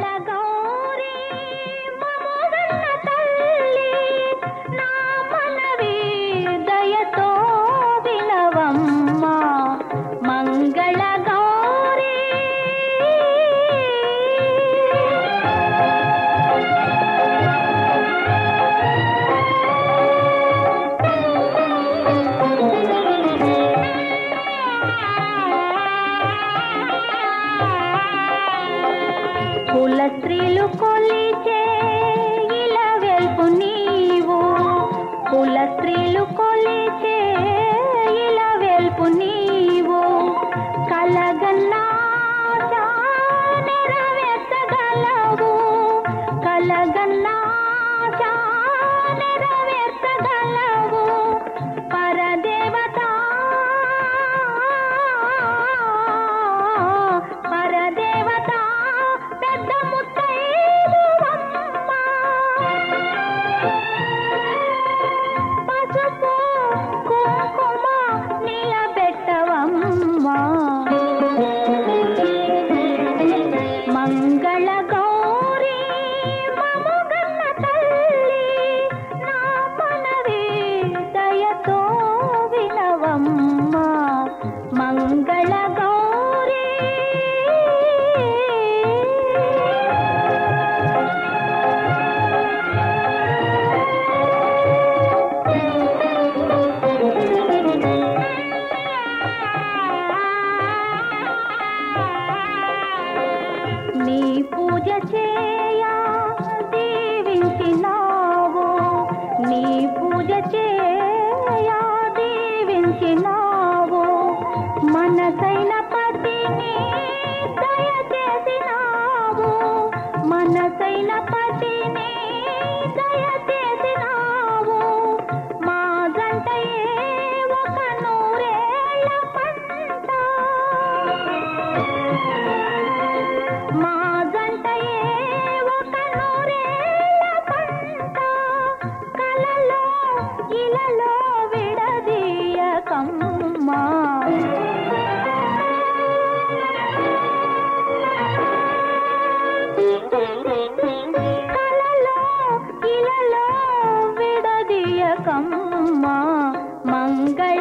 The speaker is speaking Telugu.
గౌరీ మముగన్న తల్లి నా మనవి దయతో వినవమ్మా మంగళ గౌరీ కుల స్త్రీలు కొలిచే ఇలా వెల్పు నీవు కుల స్త్రీలు కొలిచే ఇలా వెల్పు నీవు కలగన్నా నెరవేర్చగలవు కలగన్నా నెరవేర్చగలవు పరదేవత పరదేవత పెద్ద ముత్తైదువమ్మ పసుపు కుంకుమ నిలబెట్టవమ్మా మంగళ గౌరీ మముగన్న తల్లి నా మనవి దయతో వినవమ్మా మంగళ గౌరీ నీ పూజ చేయా దీవించినావు నీ పూజ చేయా దీవించినావు మనసైన పతిని దయచేసినావు మనసైన పతిని దయచేసినావు మా జంటయే ఒక నూరేళ్ల పంట మా జంటయే ఒక నూరేళ్ల పంట కలలో ఇలలో విడదీయకమ్మా కలలో ఇలలో విడదీయకమ్మా మంగళ